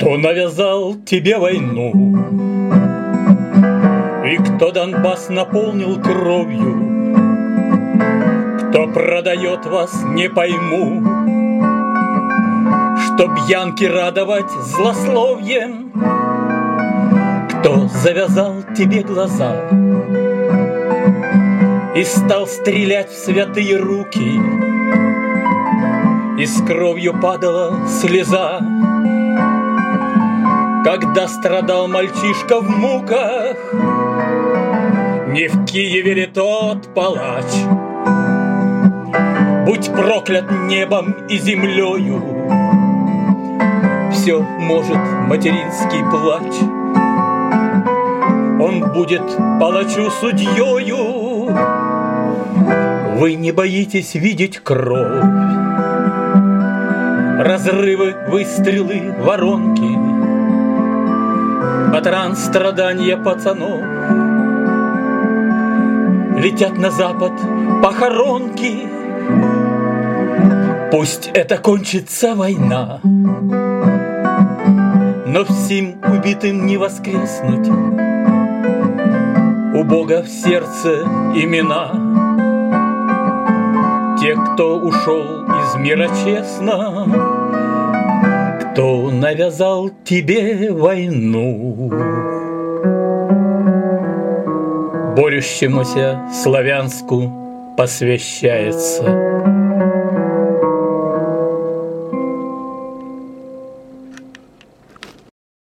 Кто навязал тебе войну? И кто Донбасс наполнил кровью? Кто продает вас, не пойму. Чтоб янки радовать злословием? Кто завязал тебе глаза и стал стрелять в святые руки, и с кровью падала слеза, когда страдал мальчишка в муках? Не в Киеве ли тот палач? Будь проклят небом и землею, все может материнский плач. Он будет палачу судьёю. Вы не боитесь видеть кровь, разрывы, выстрелы, воронки, патран страдания пацанов. Летят на запад похоронки. Пусть это кончится война, но всем убитым не воскреснуть. У Бога в сердце имена. Те, кто ушел из мира честно, кто навязал тебе войну. Борющемуся славянску посвящается.